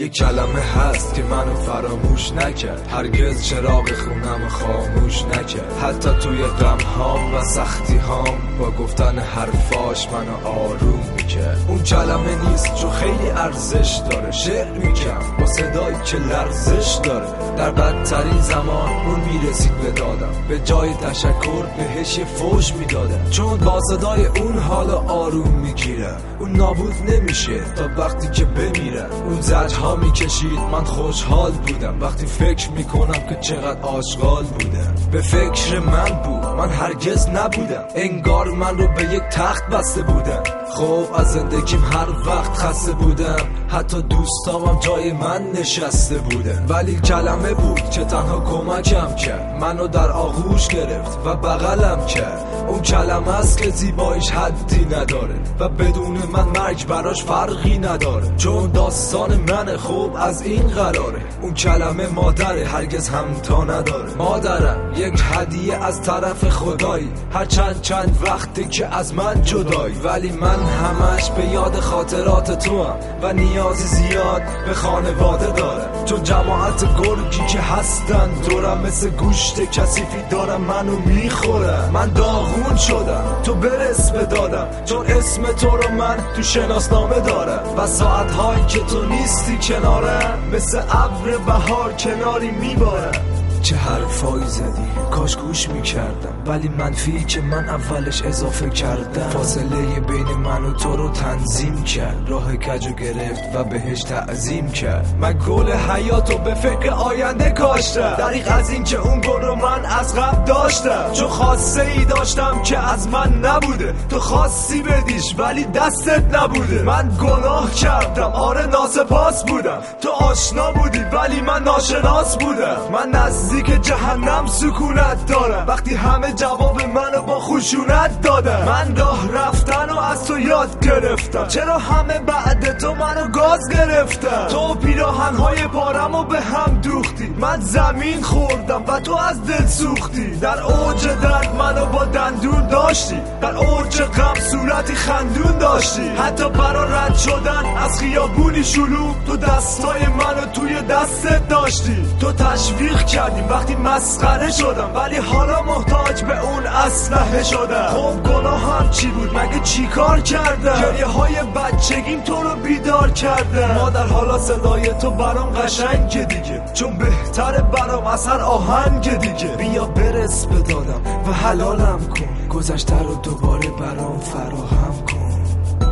یک کلمه هست که منو فراموش نکرد، هرگز چراغ خونم خاموش نکرد. حتی توی غم‌هام و سختی‌هام با گفتن حرفاش منو آروم میکرد. اون کلمه نیست چون خیلی ارزش داره، شعر میگم با صدایی که لرزش داره. در بدترین زمان اون میرسید به دادم، به جای تشکر بهش یه فوش میدادم، چون با صدای اون حالا آروم میگیرم. اون نابود نمیشه تا وقتی که بمیرم. اون زجرها میکشید من خوشحال بودم، وقتی فکر میکنم که چقدر آشغال بودم. به فکر من بود، من هرگز نبودم، انگار من رو به یک تخت بسته بودم. خب از زندگیم هر وقت خسته بودم، حتی دوستامم جای من نشسته بودن. ولی کلمه بود که تنها کمکم کرد، منو در آغوش گرفت و بغلم کرد. اون کلمه است که زیباییش حدی نداره و بدون من مرگ براش فرقی نداره، چون داستان منه. خب از این قراره اون کلمه مادره، هرگز همتا نداره. مادرم یک هدیه از طرف خدایی، هر چند وقتی که از من جدایی، ولی من همش به یاد خاطرات تو هم و نیازی زیاد به خانواده دارم، چون جماعت گرگی که هستن دورم مثل گوشت کثیفی دارم منو میخورم. من داغون شدم تو برس بدادم، چون اسم تو رو من تو شناسنامه دارم و ساعتهایی که تو نیستی کنارم مثل ابر بهار کناری میبارم. چه حرفایی زدی کاش گوش میکردم، ولی منفی که من اولش اضافه کردم. فاصله بین من و تو رو تنظیم کرد، راه کجو گرفت و بهش تعظیم کرد. من گل حیاتو به فکر آینده کاشتم، دریغ از این که اون گل رو من از قبل داشتم، چون خواسته ای داشتم که از من نبوده. تو خواستی بدیش ولی دستت نبوده. من گناه کردم، آره ناسپاس بودم. تو آشنا بودی ولی من ناشناس بودم. من نزدیک جهنم سکونت دارم، وقتی همه جواب منو با خشونت دادن. من راه رفتن و از تو یاد گرفتم، چرا همه بعد تو منو گاز گرفتن. تو پیراهن‌های پارمو به هم دوختی، من زمین خوردم و تو از دل سوختی. در اوج درد منو با دندون داشتی، در اوج غم صورتی خندون داشتی. حتی برا رد شدن از خیابونی شلوغ تو دستای منو توی دستت داشتی. تو تشویق کردی وقتی مسخره شدم، ولی حالا محتاج به اون اسلحه شدم. خب گناهم چی بود؟ مگه چی کار کردم؟ گریه های بچگیم تو رو بیدار کردم. مادر حالا صدای تو برام قشنگه دیگه، چون بهتره برام از هر آهنگ دیگه. بیا برس بدادم و حلالم کن، گذشته رو دوباره برام فراهم کن.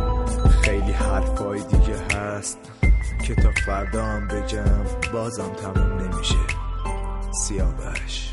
خیلی حرفای دیگه هست که تا فردا هم بگم بازم تموم نمیشه. سیاوش.